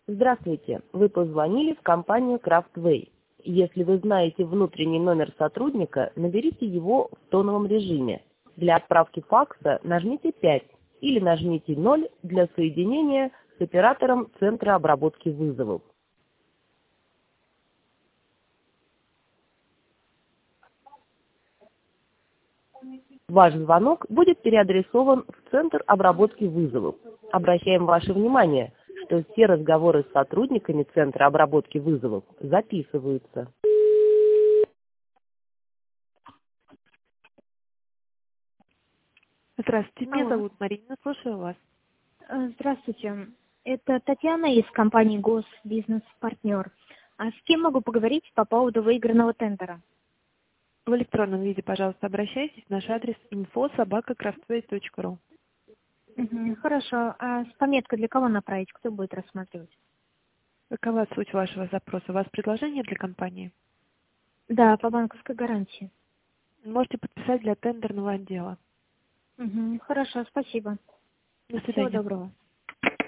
Здравствуйте, вы позвонили в компанию Craftway. Если вы знаете внутренний номер сотрудника, наберите его в тоновом режиме. Для отправки факса нажмите 5 или нажмите 0 для соединения с оператором Центра обработки вызовов. Ваш звонок будет переадресован в Центр обработки вызовов. Обращаем ваше внимание, что все разговоры с сотрудниками Центра обработки вызовов записываются. Здравствуйте, меня Алло. зовут Марина, слушаю вас. Здравствуйте. Это Татьяна из компании Госбизнес-партнер. А с кем могу поговорить по поводу выигранного тендера? В электронном виде, пожалуйста, обращайтесь. Наш адрес info@craftway.ru. Хорошо. А с пометкой для кого направить? Кто будет рассматривать? Какова суть вашего запроса? У вас предложение для компании? Да, по банковской гарантии. Можете подписать для тендерного отдела. Хорошо, спасибо. До Всего свидания. доброго.